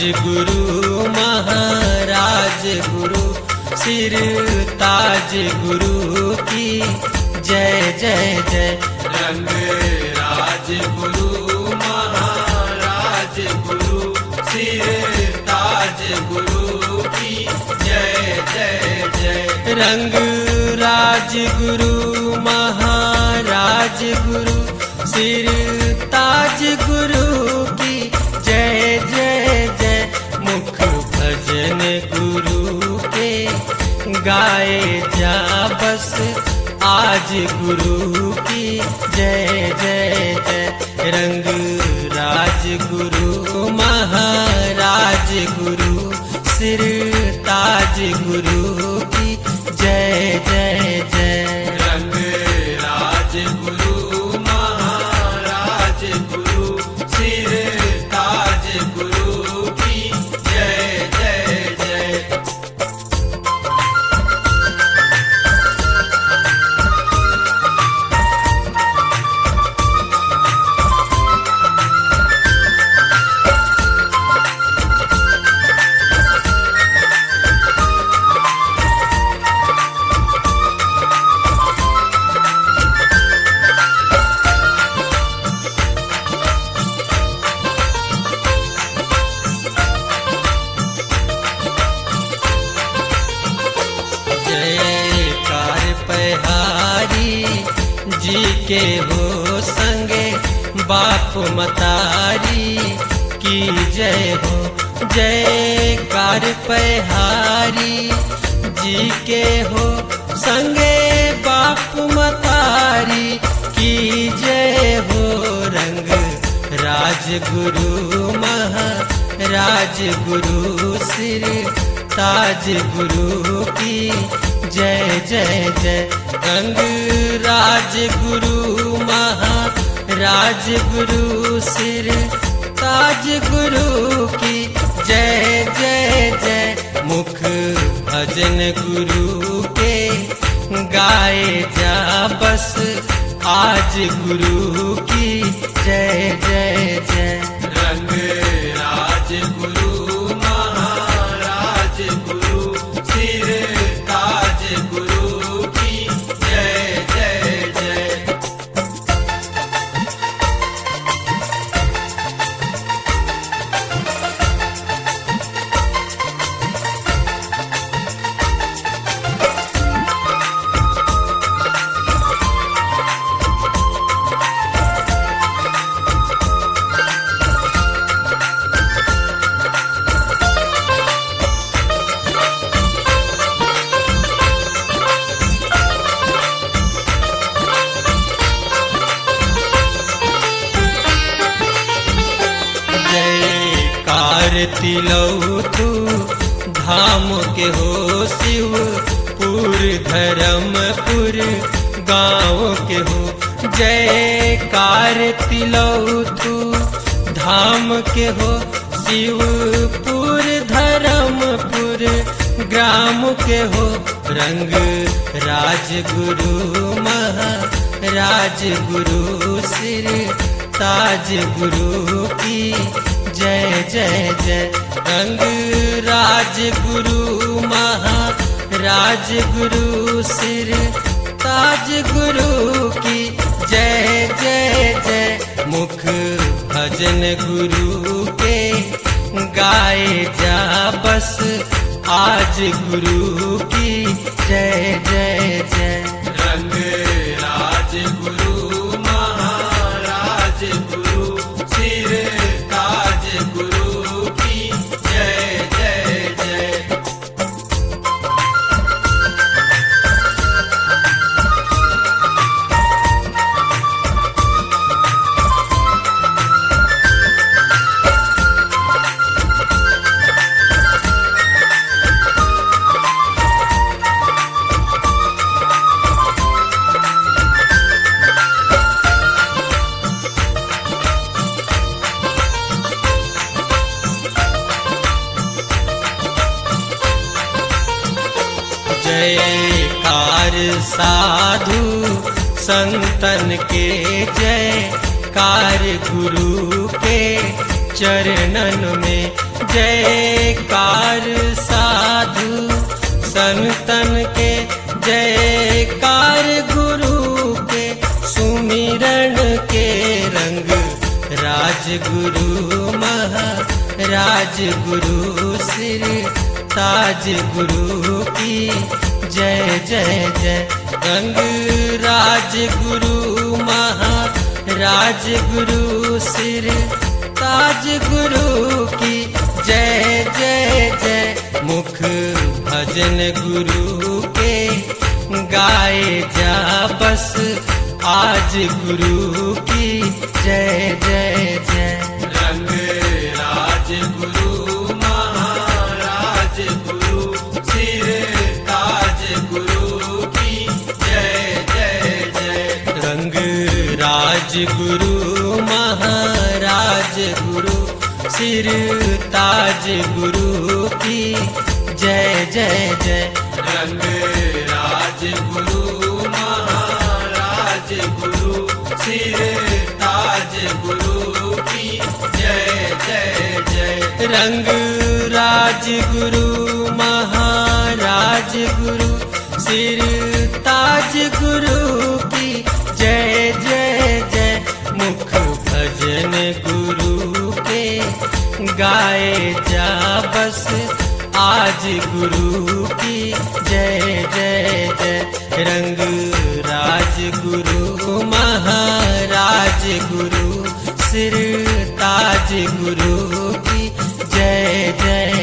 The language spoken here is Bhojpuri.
गुरु महाराज गुरु सिर ताज गुरु की जय जय जय। रंग राज गुरु महाराज गुरु सिर ताज गुरु की जय जय जय। रंग राज गुरु महाराज गुरु सिर ताज गुरु की जय जय जय। मुख भजन गुरु के गाए जा बस आज गुरु की जय जय जय। रंग राज गुरु महाराज गुरु सिर ताज गुरु की जय जय जय। रंग राज गुरु महाराज गुरु सिर ताज गुरु की जय जय जय। जी के हो संगे बाप मतारी की जय हो। जय कार पहारी जी के हो संगे बाप मतारी की जय हो। रंग राज गुरु महाराज गुरु सिर ताज गुरु की जय जय जय। रंग राज गुरु महाराज गुरु सिर ताज गुरु की जय जय जय। मुख भजन गुरु के गाए जा बस आज गुरु की जय जय जय। रंग राज गुरु महाराज गुरु सिर ताज गुरु की जय जय जय। तिलौथु धाम के हो शिवपुर धर्मपुर गाँव के हो। जयकार तिलौथु धाम के हो शिवपुर धर्मपुर ग्राम के हो। रंग राज गुरु महाराज गुरु सिर ताज गुरु की जय जय जय। रंग राज गुरु महाराज गुरु सिर ताज गुरु की जय जय जय। मुख भजन गुरु के गाए जा बस आज गुरु की जय जय जय। रंग राज गुरु महाराज गुरु सिर ताज गुरु की जय जय जय। जयकार साधु संतन के जयकार गुरु के चरणन में। जयकार साधु संतन के, जयकार गुरु के सुमिरन के रंग। राजगुरु महाराज गुरु सिर ताज गुरु की जय जय जय। रंग राजगुरु महाराज गुरु सिर ताज गुरु की जय जय जय। मुख भजन गुरु के गाए जा बस आज गुरु की जय जय जय। रंग राज गुरु महाराज गुरु सिर ताज गुरु की जय जय जय। रंग राज गुरु महाराज गुरु सिर ताज गुरु की जय जय जय। रंग राज गुरु महाराज गुरु सिर ताज गुरु की जय जय जय। रंग राज गुरु महाराज गुरु सिर ताज गुरु की जय जय जय। मुख भजन गुरु के गाए जा बस आज गुरु की जय जय जय। रंग राज गुरु महाराज गुरु सिर ताज गुरु की जय जय